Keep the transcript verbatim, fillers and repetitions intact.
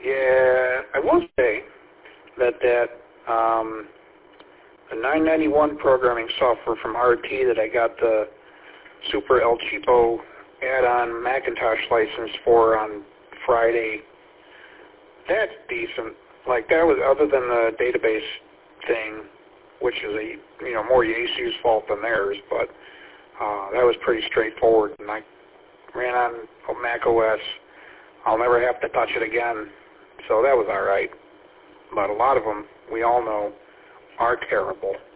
Yeah, I will say that that um, the nine ninety-one programming software from R T that I got the Super El Cheapo add-on Macintosh license for on Friday, that's decent. Like, that was, other than the database thing, which is a, you know, more Yaesu's fault than theirs, but uh, that was pretty straightforward, and I ran on Mac O S. I'll never have to touch it again, so that was all right. But a lot of them, we all know, are terrible.